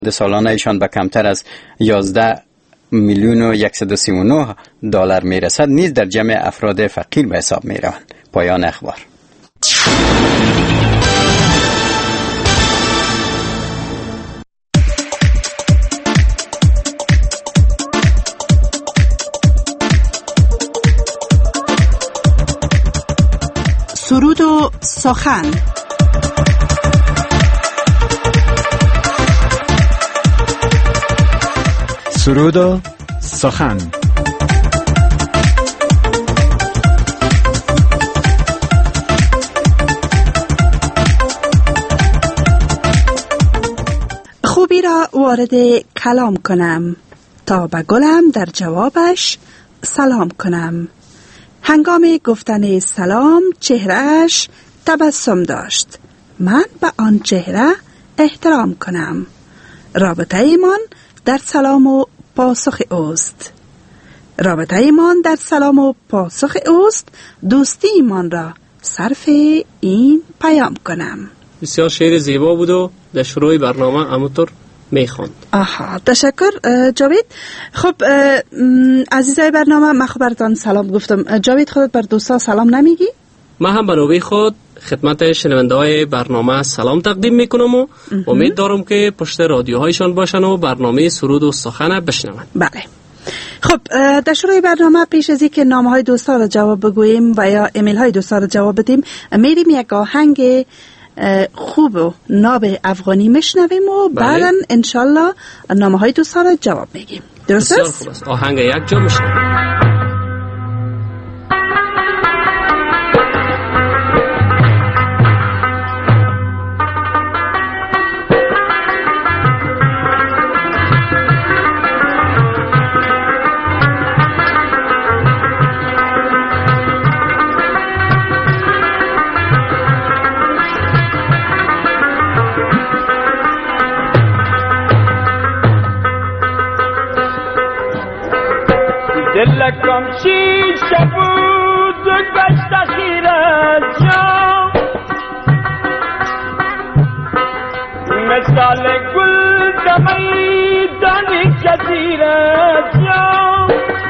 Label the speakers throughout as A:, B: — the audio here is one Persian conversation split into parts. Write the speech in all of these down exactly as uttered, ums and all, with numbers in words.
A: سالانه ایشان به کمتر از یازده میلیون و صد و سی و نه دلار میرسد نیز در جمع افراد فقیر به حساب میروند. پایان اخبار.
B: سرود و سخن.
C: سرود و سخن.
B: خوبی را وارد کلام کنم تا به گلم در جوابش سلام کنم. هنگام گفتن سلام چهرهش تبسم داشت. من به آن چهره احترام کنم. رابطه ایمان در سلام و پاسخ اوست. رابطه ایمان در سلام و پاسخ اوست. دوستی ایمان را صرف این پیام کنم.
D: بسیار شعر زیبا بود و در شروع برنامه همونطور میخوند.
B: آها، تشکر جاوید. خب عزیزای برنامه، من خبرتان سلام گفتم. جاوید، خودت بر دوستا سلام نمیگی؟
D: من هم به نوبه خود خدمت شنونده های برنامه سلام تقدیم میکنم و امید دارم که پشت رادیوهایشان باشن و برنامه سرود و سخن بشنون.
B: بله. خب در شروع برنامه پیش از اینکه نامه های دوستا را جواب بگوییم و یا ایمیل های دوستا را جواب بدیم، میریم یک آهنگ خوب و ناب افغانی میشنویم و بعدا انشالله نامه های دوستا را جواب میگیم. درست است؟
D: بسیار خوب است. آهنگ یک جا میشنویم.
E: دلکم شیشه بود و گشت خیرت جام، مثال گل دمی دانی جزیرت جام.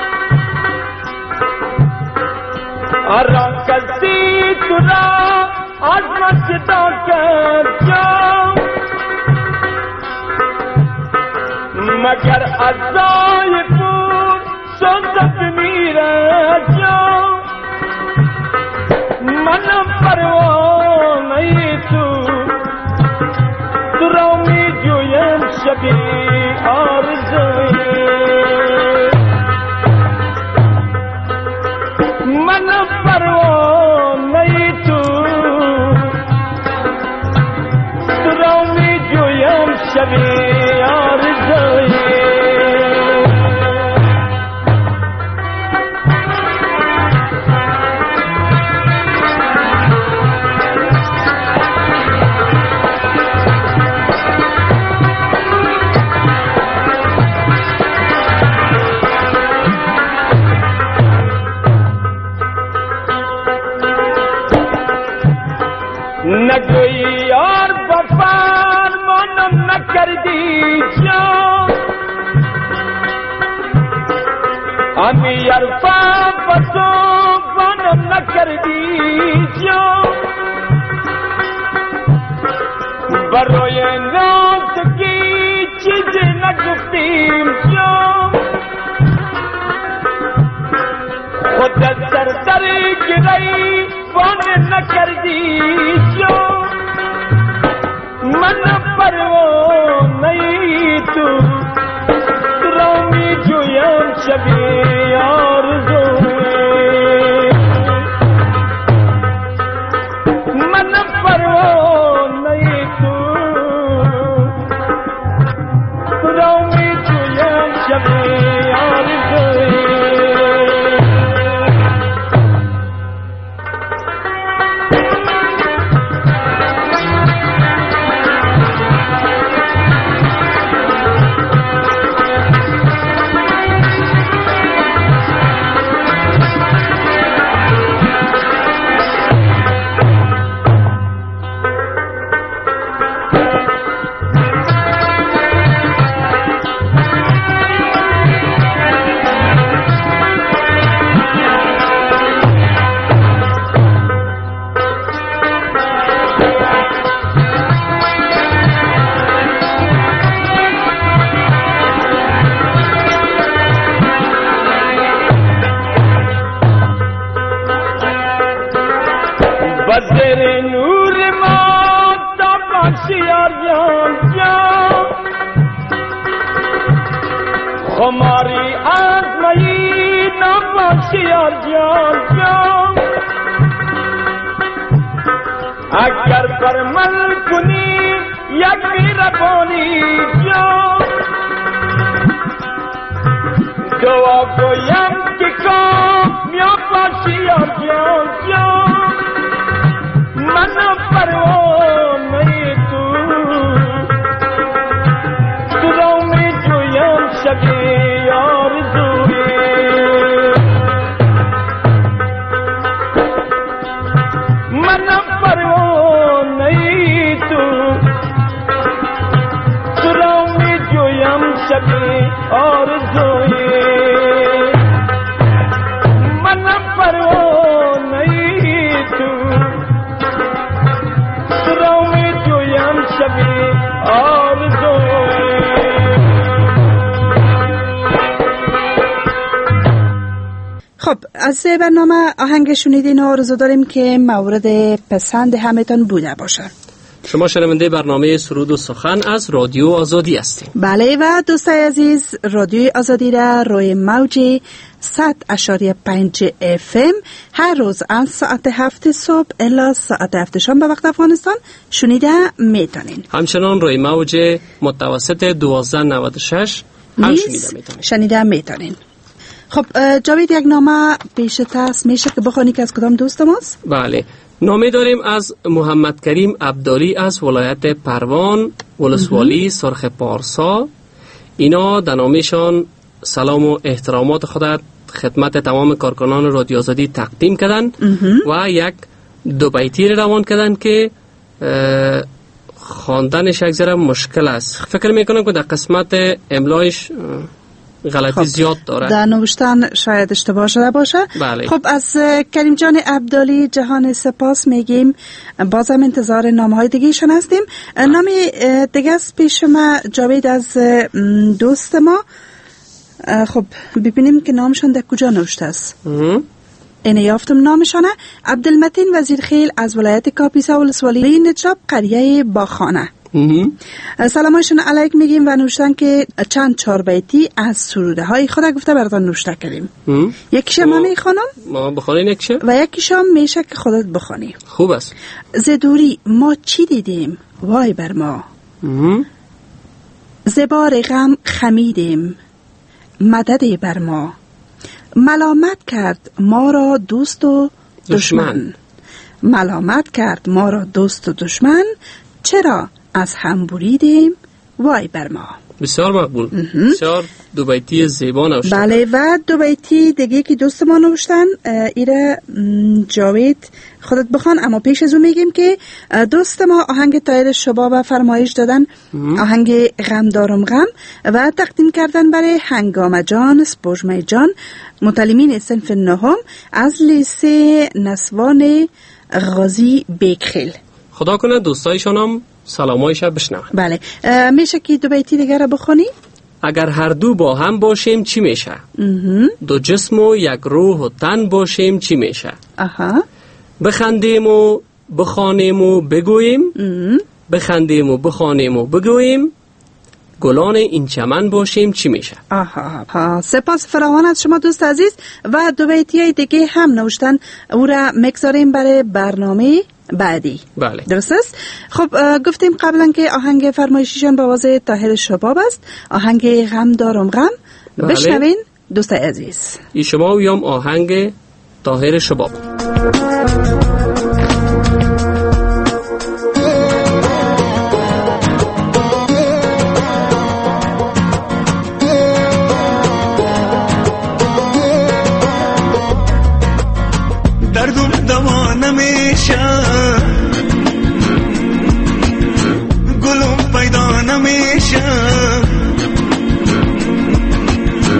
E: آرام کسی تو را از من جدا کرد جام، مگر عزای بود سوزد میرد جام. منم پروانه تو تو را می جویم شبی آرزوی. منم پروانه تو تو را می جویم شبی آرزوی. نگویی یار با فرمانم نکردی جان، امی یرفا با زبانم نکردی جان. برای نازکی چیزی نگفتیم جان، خودت سر در گرهی بانه نکردی جان. من پروانه تو تو را می جویم شبی آرزوی. من پروانه تو تو را می جویم شبی آرزوی. یار جان جان اگر فرمل کنی یک میربانی جان دعا گویم که کامیاب باشی یار جان جان من پروانه تو تو را می جویم شبی آرزوی من پروانه تو تو را می جویم شبی آرزوی من پروانه تو تو را می جویم شبی آرزوی.
B: خب از برنامه آهنگ شنیدین و آرزو داریم که مورد پسند همتان بوده باشه.
D: شما شنونده برنامه سرود و سخن از رادیو آزادی هستید.
B: بله و دوستای عزیز، رادیو آزادی را روی موج صد اشاری پنج اف ام هر روز از ساعت هفت صبح الی ساعت هفت شام به وقت افغانستان شنیده میتونین.
D: همچنان روی موج متوسط دوازده نود و شش هم شنیده میتونین.
B: شنیده میتونین. خب جاوید، یک نامه پیشت هست، میشه که بخوانی که از کدام دوست ماست؟
D: بله، نامه داریم از محمد کریم عبدالی از ولایت پروان، ولسوالی سرخ پارسا. اینا در نامه‌شان سلام و احترامات خود خدمت تمام کارکنان رادیو آزادی تقدیم کردن و یک دو بیتی روان کردن که خواندنش یک ذره مشکل است. فکر میکنم که در قسمت املایش غلطی خب. زیاد داره.
B: در نوشتن شاید اشتباه شده باشه.
D: بله.
B: خب از کریم جان عبدالی جهان سپاس میگیم. بازم انتظار نامه های دیگه شون هستیم. نام دیگه است پیش ما جاوید از دوست ما. خب ببینیم که نامشون در کجا نوشته است. اینه یافتم نامشانه. عبدالمتین وزیرخیل از ولایت کاپیسا ولسوالی نجاب قریه باخانه. سلامایشون علیک میگیم و نوشتن که چند چهار بیتی از سروده های خود گفته براتون نوشته کردیم. یکیشم من میخوانم
D: ما بخونین یکیشم
B: و یکیشم میشه که خودت بخونی.
D: خوب است.
B: زدوری ما چی دیدیم وای بر ما، زبار غم خمیدیم مدد بر ما، ملامت کرد ما را دوست و دشمن، ملامت کرد ما را دوست و دشمن، چرا از هم بریدیم وای بر ما.
D: بسیار مقبول. بسیار دو بیتی زیبا نوشتن.
B: بله و دو بیتی دیگه که دوست ما نوشتن ایره جاوید خودت بخوان، اما پیش از اون میگیم که دوست ما آهنگ طاهر شباب فرمایش دادن، آهنگ غم دارم غم و تقدیم کردن برای هنگام جان سپوږمۍ جان متعلمین صنف نهم از لیسه نسوان غازی بیکخیل.
D: خدا کنه دوستایشان هم سلامایش بشنون.
B: بله میشه که دو بیتی دیگر را بخونی؟
D: اگر هر دو با هم باشیم چی میشه؟ دو جسم و یک روح و تن باشیم چی میشه؟
B: آها.
D: بخندیم و بخوانیم و بگوییم، بخندیم و بخوانیم و بگوییم، گلان این چمن باشیم چی میشه؟
B: آها ها. سپاس فراوان از شما دوست عزیز و دو بیتی دیگه هم نوشتن، او را میگذاریم برای برنامه بعدی.
D: بله.
B: درست است؟ خب گفتیم قبلا که آهنگ فرمایشیشان با آواز طاهر شباب است، آهنگ غم دارم غم. بله. بشنوین دوست عزیز.
D: ای شما ویم آهنگ طاهر شباب.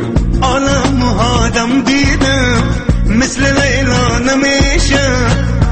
F: مثل لیلا نمیشه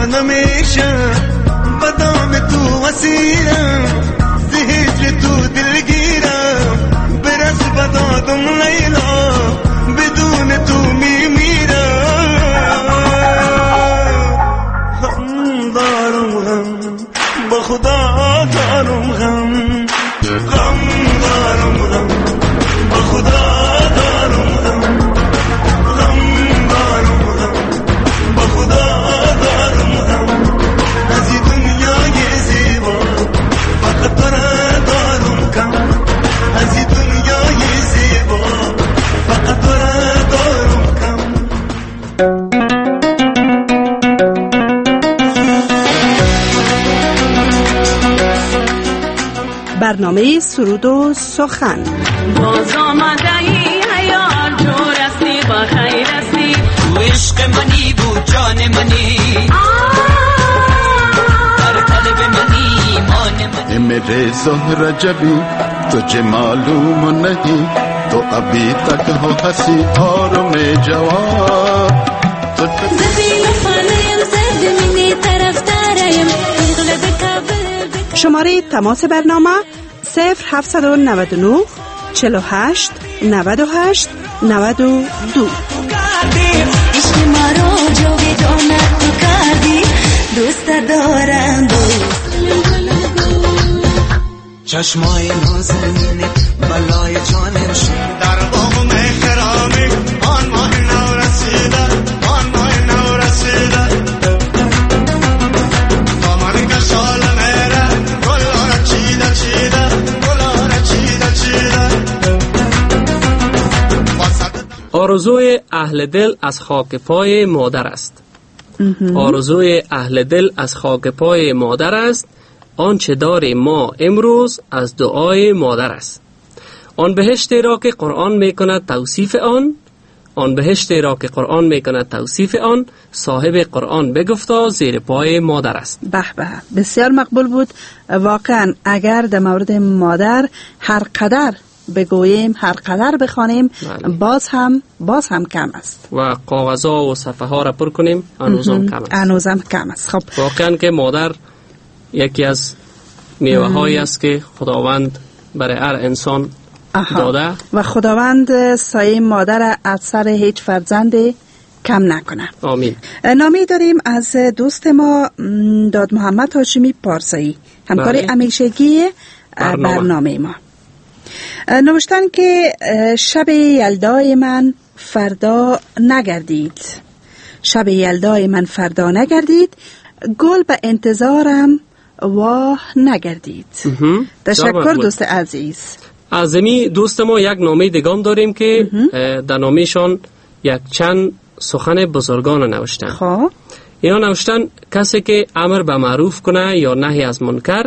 F: نمیشم بدام تو وسیرم زهید تو دلگیرم برس بدادم لیلا بدون تو میمیرم غم دارم غم با خدا دارم غم غم دارم غم با خدا دارم غم غم دارم غم با خدا دارم غم از این دنیای زیبا فقط تو را دارم کم از این دنیای زیبا فقط تو را دارم کم
B: برنامه سرود و سخن.
G: باز آمده ای حیال جور استی با خیر استی تو عشق منی بود جان منی در قلب منی ایمان منی
H: میرے زهر جبی تجھے معلوم نہیں تو ابھی تک ہو ہنسی اور میں جواب
G: زفیل خانیم زد منی طرف داریم اغلب کابل
B: شماره تماس برنامه صفر هفتصد و نود و نه چهل و هشت نود و هشت نود و دو.
G: عشق ما رو جاودانه تو کردی دوست دارم دوست
F: چشمای نازنینه بلای جانم شد در باغ مهرامه آن ماه نو رسیده آن ماه نو رسیده دامن کشال میره گلاره چیده چیده گلاره چیده چیده
D: آرزوی اهل دل از خاک پای مادر است. آرزوی اهل دل از خاک پای مادر است. آنچه داریم ما امروز از دعای مادر است. آن بهشتی را که قرآن میکند توصیف آن آن بهشتی را که قرآن میکند توصیف آن صاحب قرآن بگفتا زیر پای مادر است.
B: به به، بسیار مقبول بود. واقعا اگر در مورد مادر هر قدر بگوییم هر قدر بخوانیم باز هم باز هم کم است
D: و کاغذها و صفحه ها را پر کنیم هنوزم کم است.
B: هنوزم کم است. خب
D: واقعا که مادر یکی از میوه هایی است که خداوند برای هر انسان داده
B: و خداوند سایه مادر از سر هیچ فرزند کم نکنه.
D: آمین.
B: نامی داریم از دوست ما داد محمد هاشمی پارسایی، همکار همیشگی برنامه. برنامه ما. نوشتن که شب یلدای من فردا نگردید، شب یلدای من فردا نگردید، گل به انتظارم واه نگردید. تشکر دوست عزیز.
D: از امی دوست ما یک نامه دیگام داریم که در نامهشان یک چند سخن بزرگان نوشتن.
B: خب
D: اینا نوشتن کسی که امر به معروف کنه یا نهی از منکر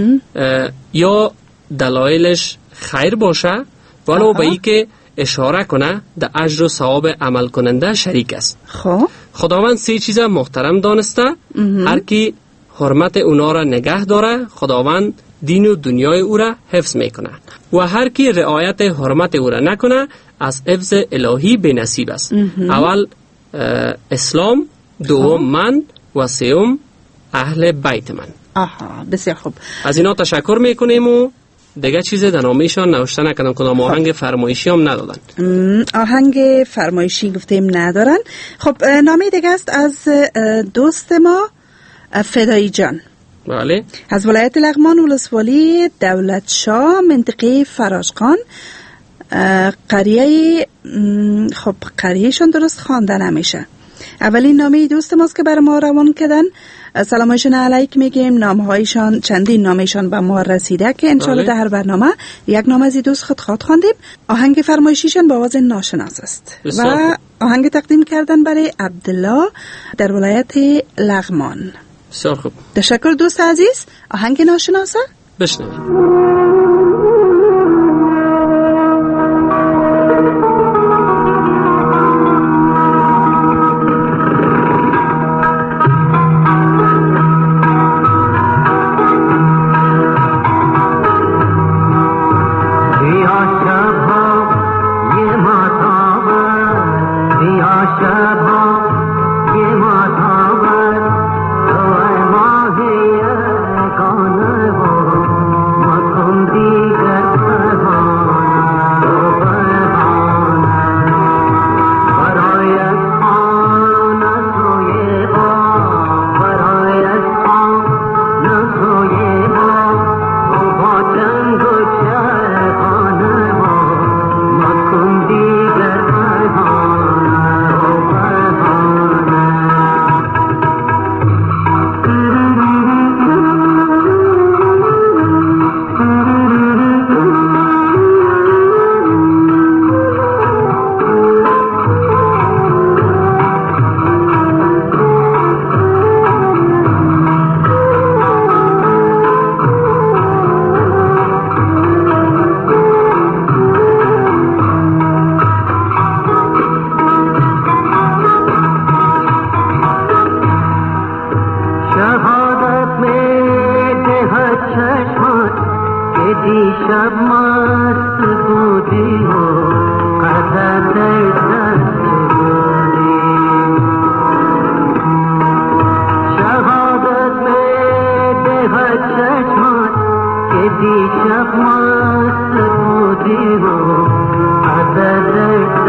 D: یا دلایلش خیر باشه ولو به ای که اشاره کنه در اجر و ثواب عمل کننده شریک است.
B: خب
D: خداوند سه چیز محترم دانسته. هر کی حرمت اونا را نگه داره خداوند دین و دنیای او را حفظ میکنه و هر کی رعایت حرمت او را نکنه از حفظ الهی بی نصیب است. اول اسلام، دوم من و سوم اهل بیت من.
B: آها بسیار خوب.
D: از اینا تشکر میکنیم و دیگه چیز در نامه‌شان نوشته نکردن. کدام آهنگ فرمایشی هم ندادن.
B: آهنگ فرمایشی گفتیم ندارن. خب نامه دیگه است از دوست ما فدایی جان.
D: بله.
B: از ولایت لغمان ولسوالی دولت شاه منطقه فراشخان. قریه خب قریهشون درست خوانده نمیشه. اولین نامه دوست ماست که بر ما روان کردن. سلامشون علیک میگیم. نامهایشان چندین نامهشان به ما رسیده که انشالله در هر برنامه یک نامه از دوست خود خواد خواندیم. آهنگ فرمایشیشان با آواز ناشناس است و آهنگ تقدیم کردن برای عبدالله در ولایت لغمان.
D: بسیار خوب.
B: تشکر دوست عزیز. آهنگ ناشناسه
D: بشنویم.
E: شبها یه ماتاور
I: शहादत में देहत चश्मत के दिशब मस्त बूदी हो कदर दर्द बूदी शहादत में देहत चश्मत के दिशब मस्त बूदी हो कदर दर्द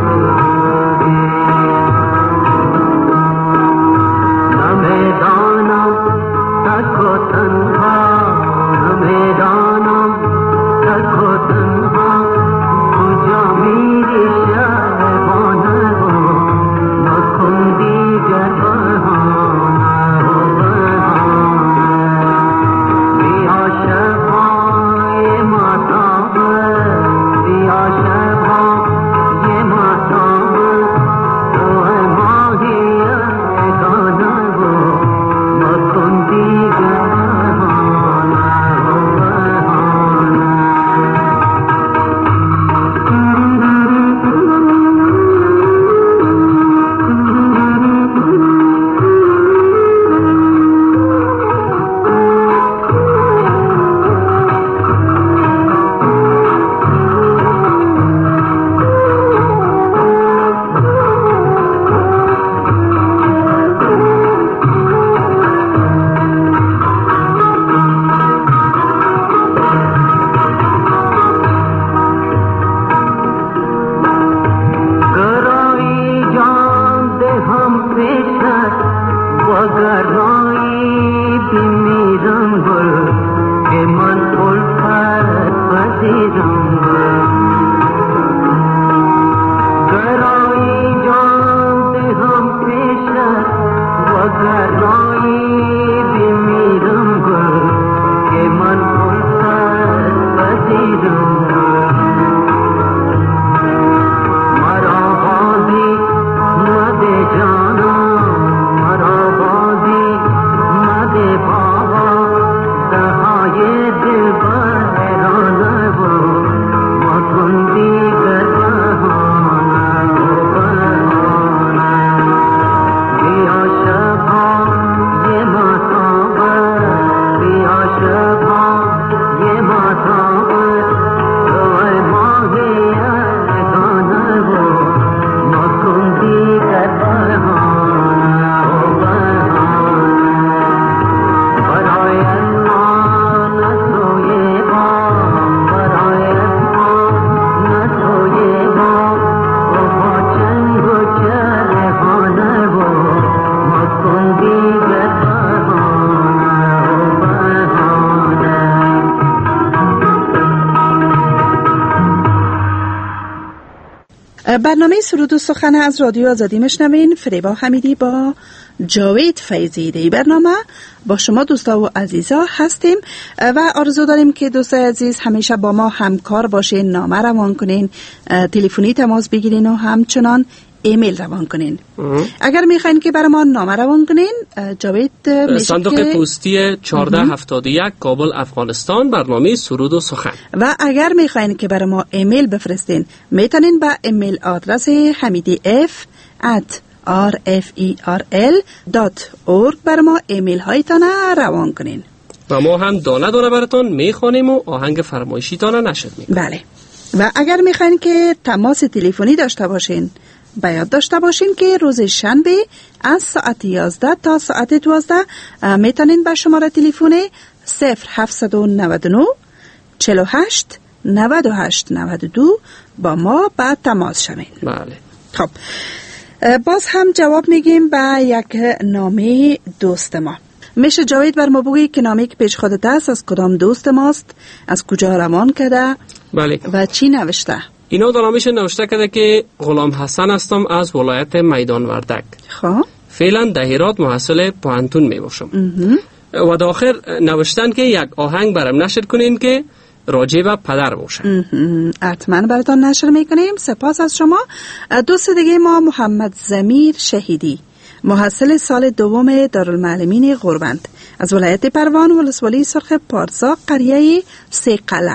B: برنامه سرود و سخن از رادیو آزادی میشنوین. فریبا حمیدی با جاوید فیضی دی برنامه با شما دوستا و عزیزا هستیم و آرزو داریم که دوستای عزیز همیشه با ما همکار باشین، نامه روان کنین، تلفنی تماس بگیرین و همچنان ایمیل روان کنین. اگر میخواین که برای ما نامه روان کنین، جاوید
D: صندوق که... پستی چهارده هفتاد و یک کابل افغانستان، برنامه سرود و سخن.
B: و اگر میخواین که برای ما ایمیل بفرستین، میتونین به ایمیل آدرس حمیدی اف ات آر اف ای آر ال دات اورگ برای ما ایمیل هایتان روان کنین
D: و ما هم دانه دانه براتون میخوانیم و آهنگ فرمایشیتان نشد میکنیم.
B: بله. و اگر میخواین که تماس تلفنی داشته باشین، باید داشته باشین که روز شنبه از ساعت یازده تا ساعت دوازده میتونین به شماره تلفن صفر هفتصد و نود و نه چهل و هشت نود و هشت نود و دو با ما به تماس شوین.
D: بله.
B: خب باز هم جواب میگیم به یک نامه دوست ما. میشه جاوید بر ما بگویی که نامه که پیش خودت است از کدام دوست ماست، از کجا روان کرده؟
D: بله.
B: و چی نوشته؟
D: اینا در نامش نوشته کرده که غلام حسن هستم از ولایت میدان وردک.
B: خب
D: فعلا در هرات محصل پوهنتون می باشم. و در آخر نوشتن که یک آهنگ برام نشر کنین که راجع به پدر باشه.
B: حتما براتون نشر میکنیم. سپاس از شما. دوست دیگه ما محمد ضمیر شهیدی، محصل سال دوم دارالمعلمین غربند از ولایت پروان ولسوالی سرخ پارسا قریه سیقله،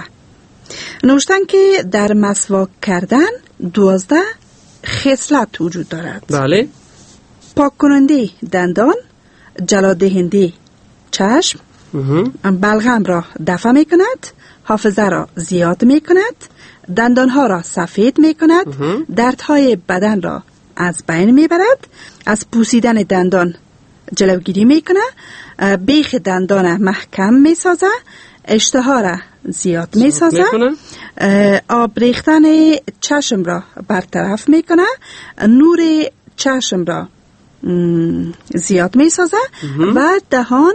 B: نوشتن که در مسواک کردن دوازده خصلت وجود دارد.
D: بله.
B: پاک کننده دندان، جلادهنده چشم، بلغم را دفع می کند، حافظه را زیاد می کند، دندانها را سفید می کند، دردهای بدن را از بین می برد، از پوسیدن دندان جلوگیری می کند، بیخ دندان محکم می سازه، اشتها را زیاد می سازه، آب ریختن چشم را برطرف می کند، نور چشم را زیاد می سازه و دهان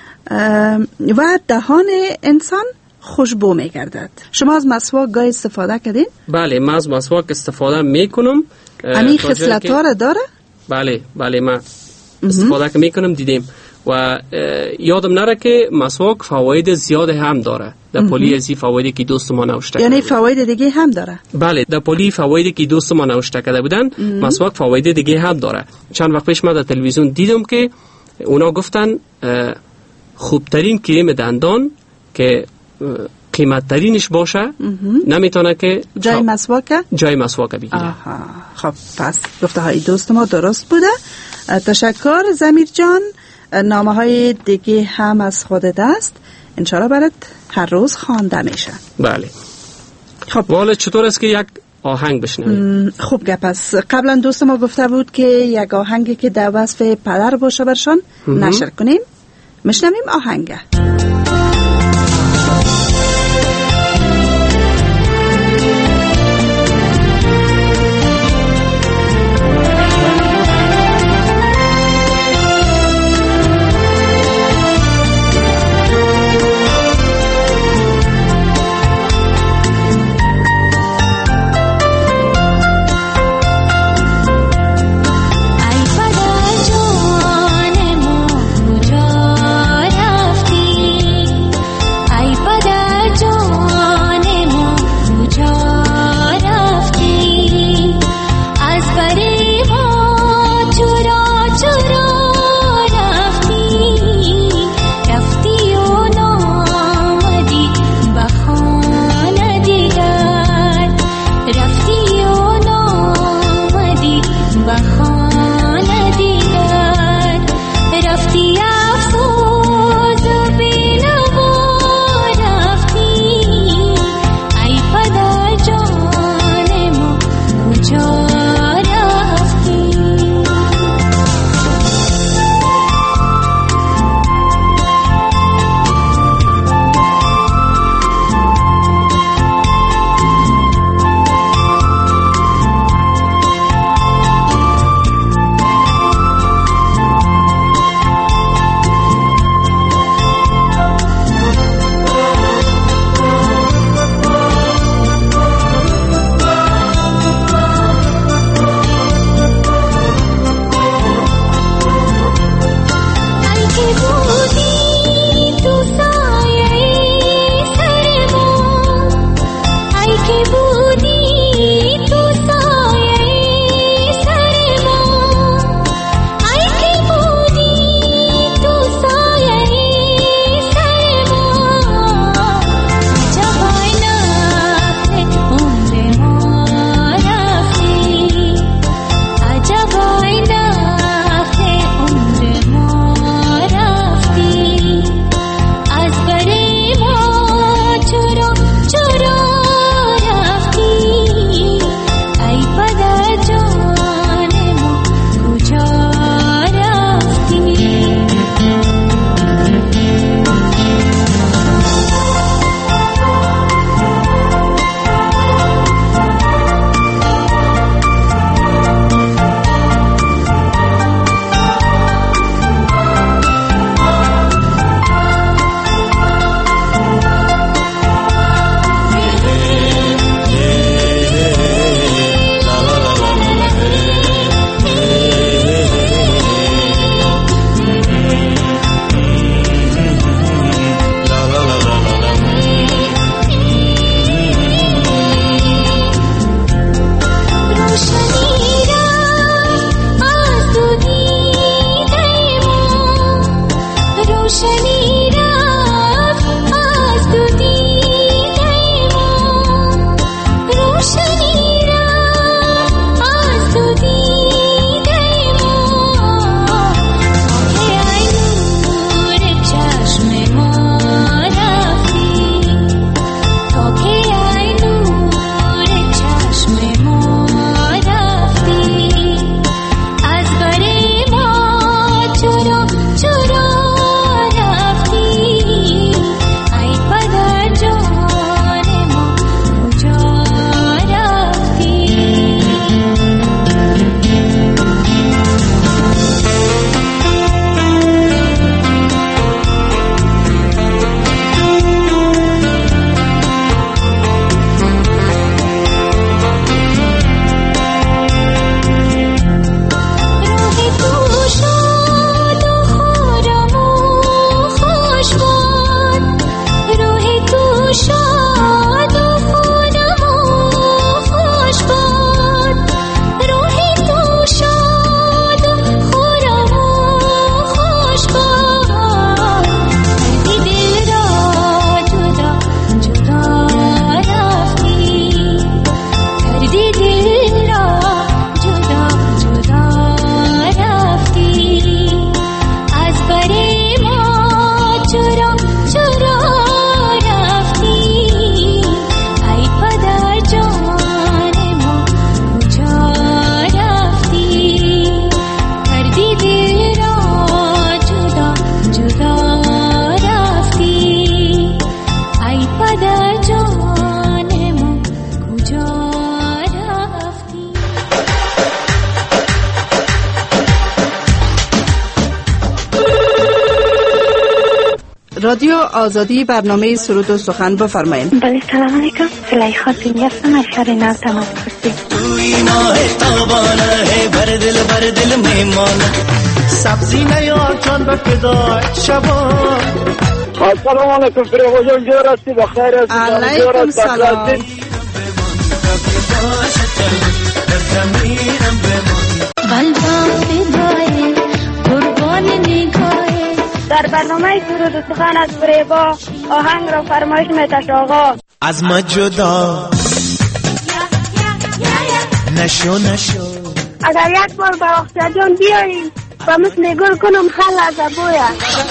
B: و دهان انسان خوشبو می گردد. شما از مسواک گاهی استفاده کردین؟
D: بله، من از مسواک استفاده می کنم.
B: امی خصلت ها را داره؟
D: بله بله، من استفاده که می کنم دیدیم و یادم نره که مسواک فواید زیاد هم داره. در پلی ازی فوایدی که دوست ما نوشته
B: یعنی فواید دیگه هم داره؟
D: بله، در پلی فوایدی که دوست ما نوشته کرده بودن مسواک فواید دیگه هم داره. چند وقت پیش من در تلویزیون دیدم که اونا گفتن خوبترین کریم دندان که قیمت ترینش باشه نمیتونه که
B: جای مسواک
D: جای مسواک بگیره.
B: خب پس گفته های دوست ما درست بوده. تشکر زمیر جان. نامه های دیگه هم از خودت است، انشاءالله برات هر روز خوانده میشه.
D: بله.
B: خب
D: والا چطور است که یک آهنگ بشنویم؟
B: خوب گپ است. قبلا دوست ما گفته بود که یک آهنگی که در وصف پدر باشه برشان نشر کنیم. میشنویم آهنگ. رادیو آزادی برنامه سرود و سخن بفرمایید.
J: بله سلام علیکم. زلیخا دینی هستم از شهر نو تماس گرفتیم.
F: توی ماه تابانه بر دل بر دل میمانه سبزی نیار چون به فدا شبا.
E: سلام علیکم فریبا جان، جور هستی؟ بخیر هستی؟
B: علیکم سلام.
J: قلبم فدای قربان نگاهی.
K: در برنامه سرود و سخن از فریبا آهنگ را فرمایش می‌تش آقا.
F: از ما جدا نشو نشو.
K: اگر یک بار به اختیار جان بیایی و مثل گل کنم خل از ابویا.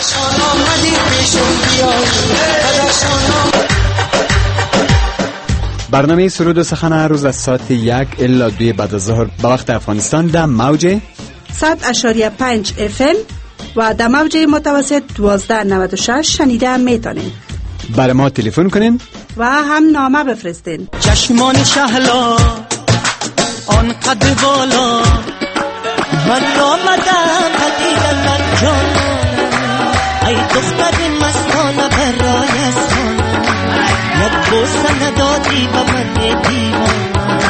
C: برنامه سرود و سخن هر روز از ساعت یک الا دوی بعد از ظهر به وقت افغانستان در موج
B: صد اشاریه پنج اف ام و در موج متوسط دوازده نود و شش شنیده میتونین.
C: برای ما تلفن کنین
B: و هم نامه بفرستین.
F: چشمان شهلا آن قد بالا من آمدم قدیدت جان ای دختر مستانه برایستان یک بوسه ندادی به من دیوان.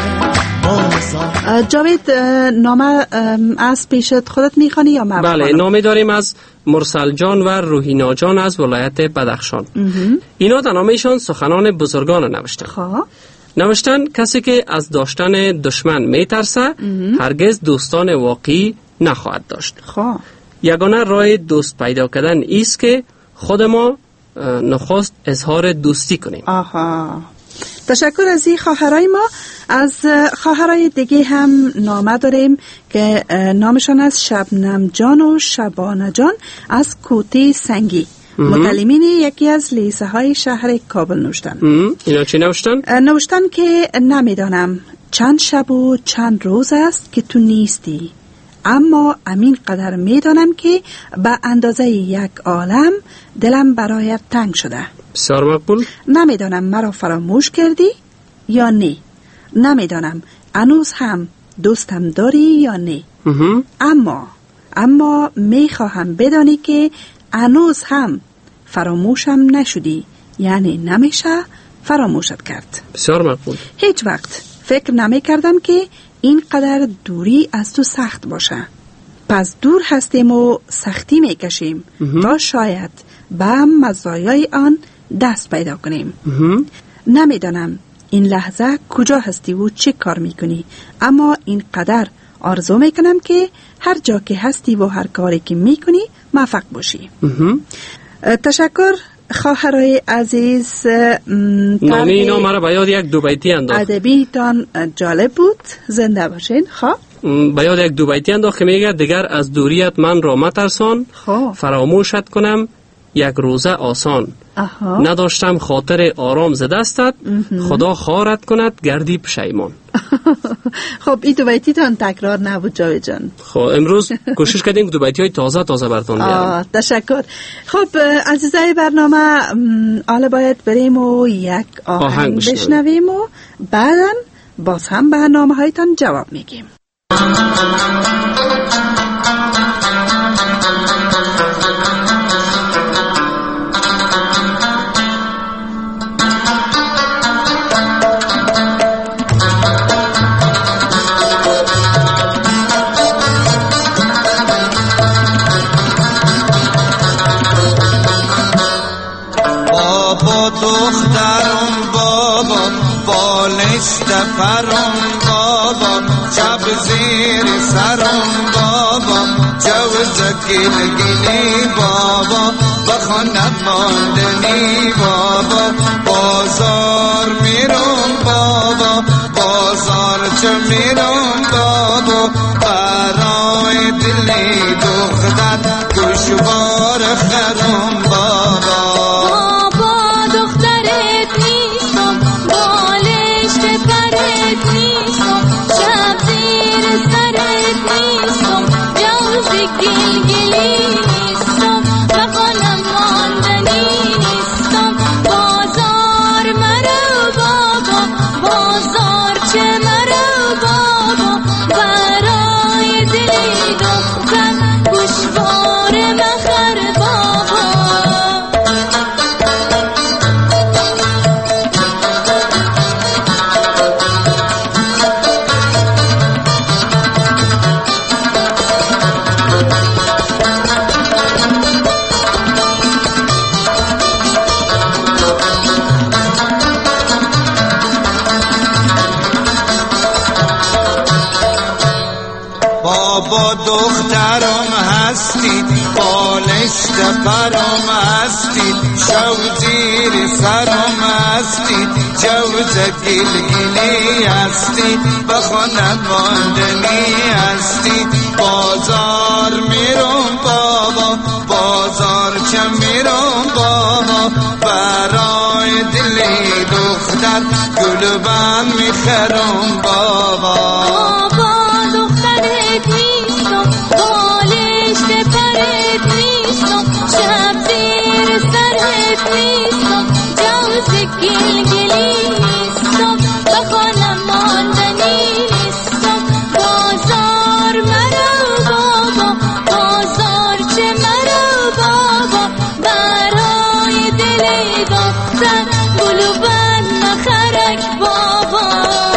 B: جاوید نامه از پیشت خودت میخوانی یا من؟
D: بله نامه داریم از مرسل جان و روحینا جان از ولایت بدخشان. اینا در نامهشان سخنان بزرگان نوشتن.
B: خواه
D: نوشتن کسی که از داشتن دشمن میترسه هرگز دوستان واقعی نخواهد داشت.
B: خواه
D: یگانه راه دوست پیدا کردن ایست که خود ما نخست اظهار دوستی کنیم.
B: آها تشکر از این خواهرای ما. از خواهرای دیگه هم نامه داریم که نامشان از شبنم جان و شبانه جان از کوتی سنگی متعلمین یکی از لیسه های شهر کابل نوشتن.
D: اینا چی نوشتن؟
B: نوشتن که نمیدانم چند شب و چند روز است که تو نیستی، اما امین قدر میدانم که به اندازه یک عالم دلم برایت تنگ شده.
D: بسیار مقبول.
B: نمیدانم مرا فراموش کردی یا نه، نمیدانم هنوز هم دوستم داری یا نه، اما اما میخواهم بدانی که هنوز هم فراموشم نشدی، یعنی نمیشه فراموشت کرد.
D: بسیار مقبول.
B: هیچ وقت فکر نمی کردم که اینقدر دوری از تو سخت باشه. پس دور هستیم و سختی میکشیم تا شاید به مزایای آن دست پیدا کنیم. نمیدانم این لحظه کجا هستی و چه کار میکنی، اما اینقدر آرزو میکنم که هر جا که هستی و هر کاری که میکنی موفق باشی. تشکر خواهرای عزیز.
D: نامی اینا مرا به یاد یک دو بیتی انداخت.
B: ادبی تان جالب بود. زنده باشین. خواه
D: به یاد یک دو بیتی انداخت که میگه دیگر از دوریت من را مترسان، فراموشت کنم یک روزه آسان.
B: آها.
D: نداشتم خاطر آرام ز دستت، خدا خارت کند گردی پشیمان.
B: خب این دو بیتی تان تکرار نبود جاوید جان.
D: خب امروز کوشش کردیم دو بیتی های تازه تازه براتون بیارم.
B: تشکر. خب عزیزای برنامه حالا باید بریم و یک آهنگ, آهنگ بشنویم و بعداً باز هم برنامه هایتان جواب میگیم.
F: دخترم بابا بالشت پرم بابا شب زیر سرم بابا جوز گل گلی بابا بخانم ماندنی بابا بازار میرم بابا بازار چه میرم بابا برای دلی دختر گوشوار خرم بابا
L: برای دلی دختر گوشوار مخر بابا.
F: پرم هستی شو زیر سرم هستی جوز گلگلی هستی بخونم ماندنی هستی بازار میرم بابا بازار چه میرم بابا برای دل دختر گلبن میخرم بابا
L: بابا دخترت نیستم بالشت پرت نیستم شب زیر سرت نیستم جوز گلگلی نیستم بخونم ماندنی نیستم بازار مرو بابا بازار چه مرو بابا برای دل دختر گلوبن نخرک بابا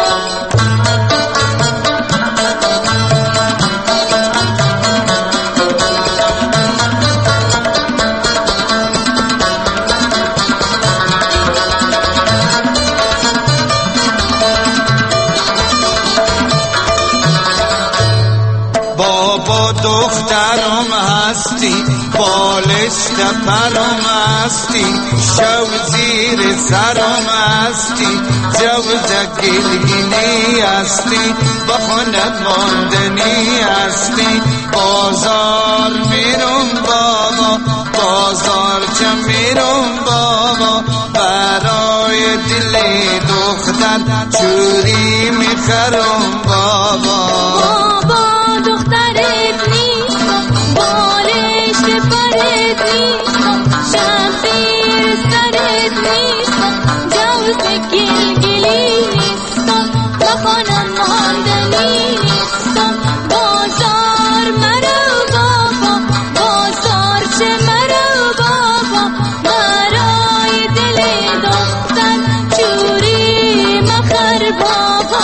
F: بابا دخترم هستی بالشت پرم هستی شو زیر سرم هستی جوز گلگلی هستی بخونم ماندنی هستی بازار میرم بابا بازار چه میرم بابا برای دل دختر چوری میخرم بابا
L: بابا دخترت نیستم بالشت پرت نیستم شب زیر سرت نیستم جوز گلگلی نیستم بخونم ماندنی نیستم بازار مرو بابا بازار چه مرو بابا برای دل دختر چوری مخر بابا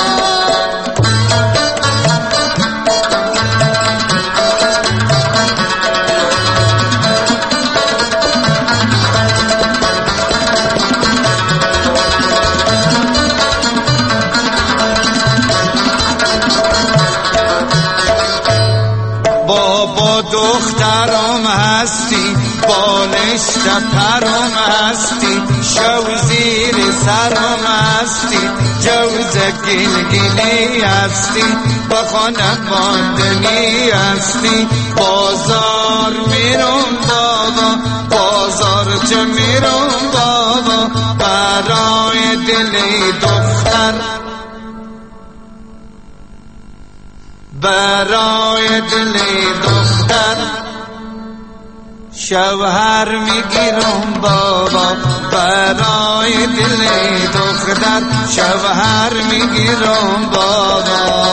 F: بابا دخترم هستی بالشت پرم هستی شو زیر سرم هستی جوز گلگلی هستی بخونم ماندنی هستی بازار میرم بابا بازار چه میرم بابا برای دل دختر برای دل دختر شوهر میگیرم بابا برای دل دختر شوهر میگیرم بابا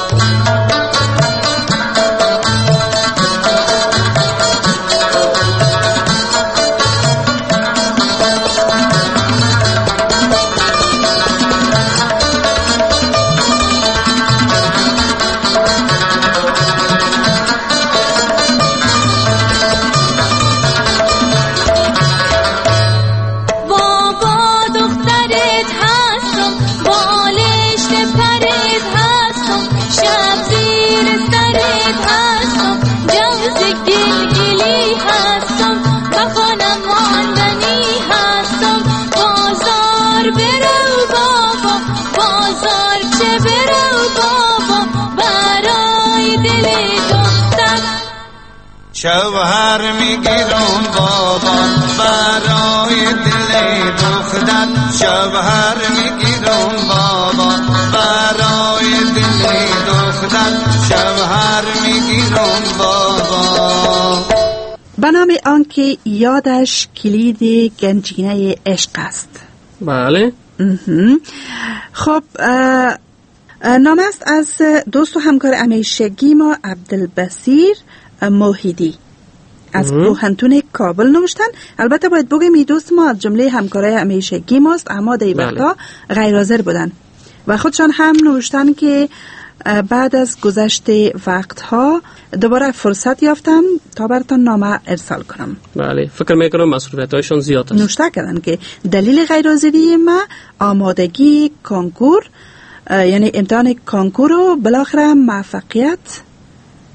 F: شوهر میگیرم بابا برای دل دختر شوهر میگیرم بابا برای دل دختر شوهر میگیرم بابا
B: به نام آنکه یادش کلید گنجینه عشق است.
D: بله.
B: خب نام است از دوست و همکار همیشگی ما عبدالبصیر موحیدی از بوهنتون کابل نوشتن. البته باید بگیم این دوست ما از جمله همکارای همیشگی ماست، اما در این وقتا غیر حاضر بودن و خودشان هم نوشتن که بعد از گذشت وقتها دوباره فرصت یافتم تا براتون نامه ارسال کنم.
D: بله، فکر میکنم مسئولیت‌هایشان زیاد است.
B: نوشته کردن که دلیل غیر حاضری ما آمادگی کنکور، یعنی امتحان کنکور و بالاخره موفقیت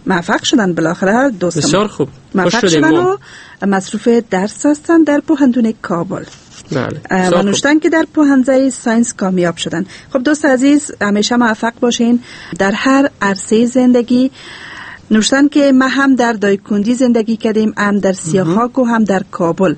B: موفق شدن بالاخره دوستم.
D: بسیار خوب.
B: موفق شدن و مصروف درس هستن در پوهنتون کابل.
D: بله.
B: و نوشتن که در پوهنده ساینس کامیاب شدن. خب دوست عزیز همیشه موفق باشین در هر عرصه زندگی. نوشتن که ما هم در دایکندی زندگی کردیم، هم در سیاخاک و هم در کابل.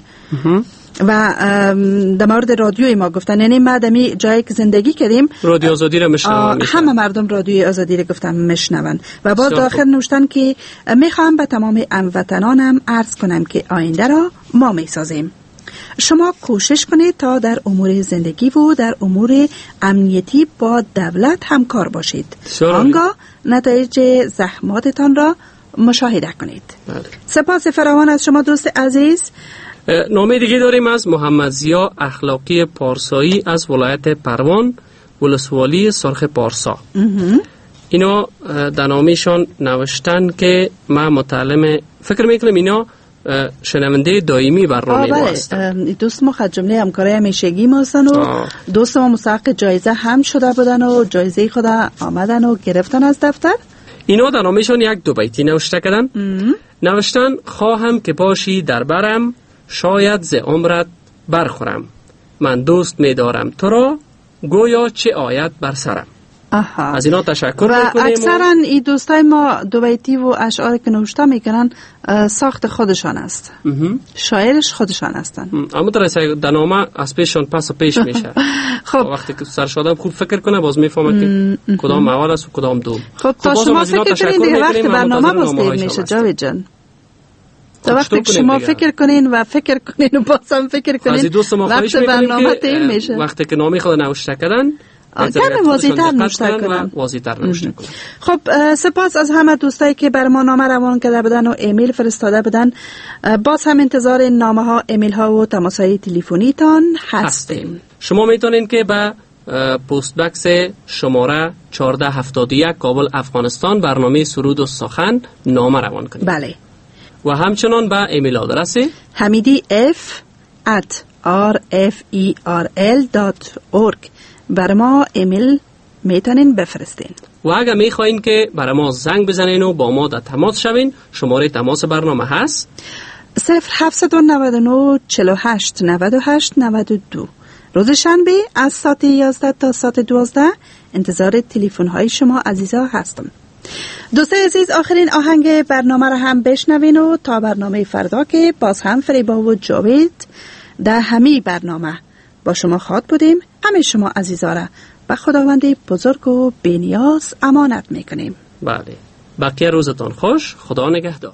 B: و در مورد رادیوی ما گفتن، یعنی ما دمی جایی که زندگی کردیم
D: رادیو آزادی رو میشنون،
B: همه مردم رادیوی آزادی رو گفتن میشنون. و باز آخر نوشتن که میخوام به تمام هموطنانم عرض کنم که آینده را ما میسازیم. شما کوشش کنید تا در امور زندگی و در امور امنیتی با دولت همکار باشید. آنگاه نتایج زحماتتان را مشاهده کنید. بله. سپاس فراوان از شما دوست عزیز.
D: نامه دیگه داریم از محمد ضیا اخلاقی پارسایی از ولایت پروان، ولسوالی سرخ پارسا. اینا در نامه‌شان نوشتن که ما متعلم، فکر میکنم اینا شنونده دائمی برنامه ما هستن.
B: دوست ما خد جمله همکاری همیشگی ما هستن و دوست ما مستحق جایزه هم شده بودن و جایزه خود آمدن و گرفتن از دفتر.
D: اینا در نامه‌شان یک دو بیتی نوشته کردن. نوشتن خواهم که باشی در برم، شاید ز عمرت برخورم. من دوست می‌دارم تو را، گویا چه آید بر سرم.
B: آها.
D: از اینا تشکر
B: و
D: میکنیم.
B: اکثرا این دوستای ما دو بیتی و اشعاری که نوشته میکنن ساخت خودشان است. شاعرش خودشان هستن.
D: اما در در نامه از پیششان پس و پیش میشه. خب وقتی که سرش آدم خوب فکر کنه باز میفهمه که کدام اول است و کدام دوم.
B: خب تا شما فکر کنین دیگه وقت برنامه باز دیر میشه جاوید جان. تا وقتی که شما فکر کنین و فکر کنین و بازم فکر کنین وقت برنامه دیر میشه.
D: وقتی که نامی خود نوشته کردن
B: کمی واضح‌تر نوشته کنن.
D: واضح‌تر نوشته کنن.
B: خب سپاس از همه دوستایی که بر ما نامه روان کرده بودن و ایمیل فرستاده بودن. باز هم انتظار نامه ها، ایمیل ها و تماس های تلفنی تان هستیم.
D: شما میتونین که به پست بکس شماره چهارده هفتاد و یک کابل افغانستان برنامه سرود و سخن نامه روان کنید.
B: بله.
D: و همچنان به ایمیل آدرس
B: حمیدی اف ات آر اف ای آر ال دات اورگ برای ما ایمیل میتونین بفرستین.
D: و اگر میخواین که برای ما زنگ بزنین و با ما در تماس شوین، شماره تماس برنامه هست
B: صفر هفتصد و نود و نه چهل و هشت نود و هشت نود و دو. روز شنبه از ساعت یازده تا ساعت دوازده انتظار تلفن های شما عزیزا هستم. دوستای عزیز، آخرین آهنگ برنامه را هم بشنوین و تا برنامه فردا که باز هم فریبا و جاوید در همی برنامه با شما خواد بودیم. همه شما عزیزا را به خداوند بزرگ و بی‌نیاز امانت میکنیم.
D: بله. بقیه روزتان خوش. خدا نگهدار.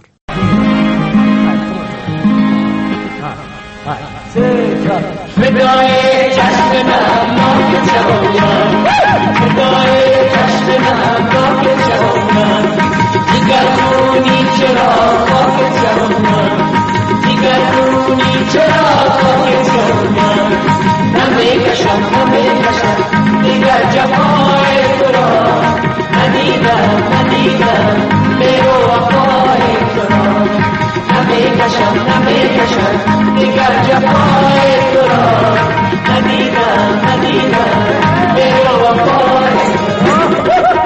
E: فدای چشم نمناک جوانان، فدای چشم نمناک جوانان، دیگرونی چرا خاک جوانان، دیگرونی چرا خاک جوانان، نمیکشم نمیکشم دیگر جفای تو را، ندیدم ندیدم میرو وفای تو را، نمیکشم نمیکشم دیگر جفای تو را، ندیدم ندیدم میرو وفای تو را.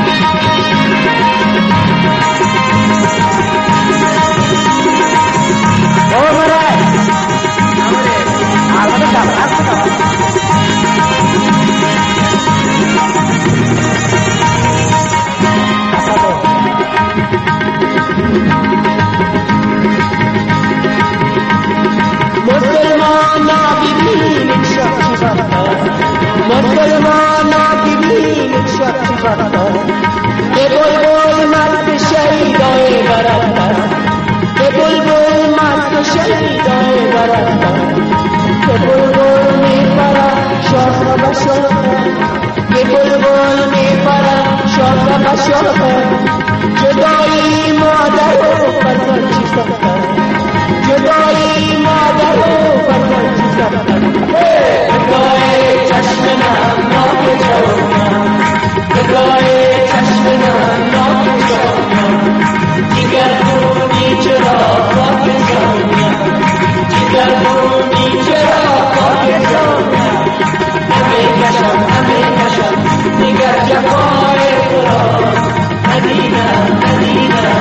E: جدایی مادر و فرزند چی سختن، جدایی مادر و فرزند چی سختن، فدای چشم نمناک جوانان، فدای چشم نمناک جوانان، دیگرونی چرا خاک جوانان، دیگرونی چرا خاک جوانان، نمیکشم نمیکشم دیگر جفای تو را، ندیدم ندیدم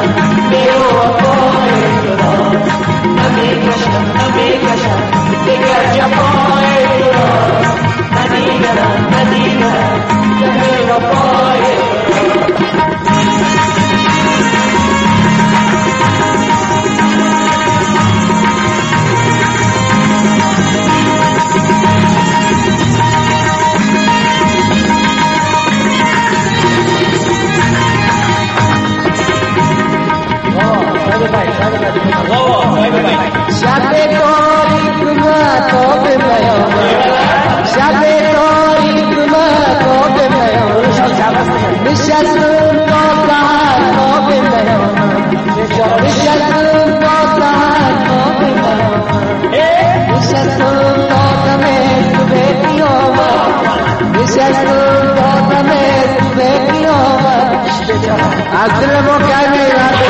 M: از دل ما کمی رد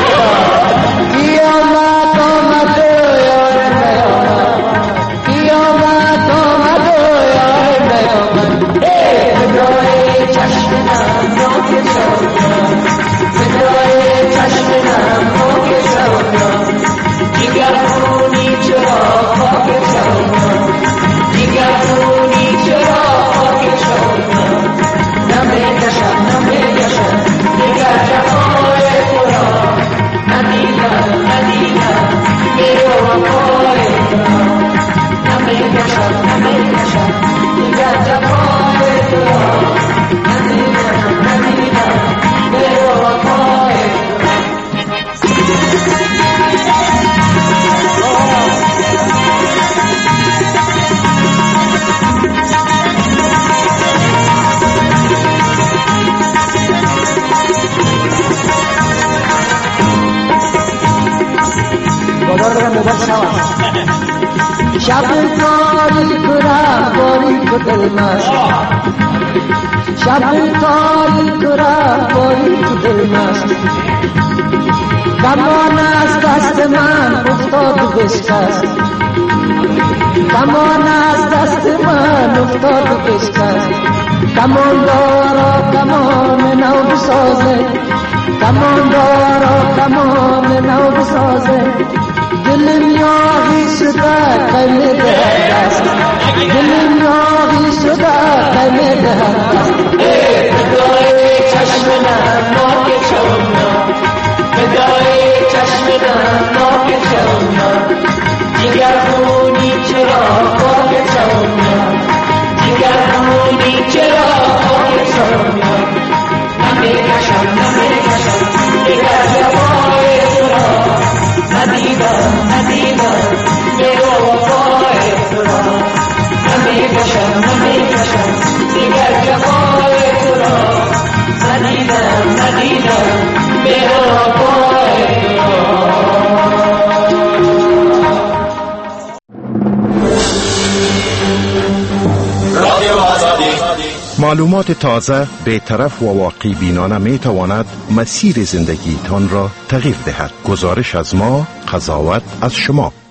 M: قیامت آمد و یار نیامد قیامت آمد و یار نیامد فدای چشم نم ناک سودا فدای چشم نم ناک سودا دیگرونی چرا خاک سودا دیگرونی چرا خاک سودا نمی‌کشم نمی‌کشم دیگر جفای تو را ندیدم ندیدم میرو وفای تو را نمی‌کشم نمی‌کشم دیگر جفای تو را ندیدم ندیدم میرو وفای تو را شب تاریک را باریک دل مست شب تاریک را باریک دل مست کمان از دست من افتاد و بشکست کمان از دست من افتاد و بشکست کمان دارا کمان نو بسازه کمان دارا کمان نو بسازه دلم یاغی شده قیمه دست دلم یاغی شده قیمه دست فدای چشم نم ناک چونا فدای چشم نم ناک چونا دیگر خونی چرا خاک چونا دیگر خونی چرا خاک چونا نمی‌کشم نمی‌کشم دیگر جفای تو را ندیدم ندیدم میرو وفای تو را نمی‌کشم نمی‌کشم دیگر جفای تو را ندیدم ندیدم میرو وفای تو
N: را. معلومات تازه، بی‌طرف و واقع بینانه می تواند مسیر زندگیتان را تغییر دهد. گزارش از ما، قضاوت از شما.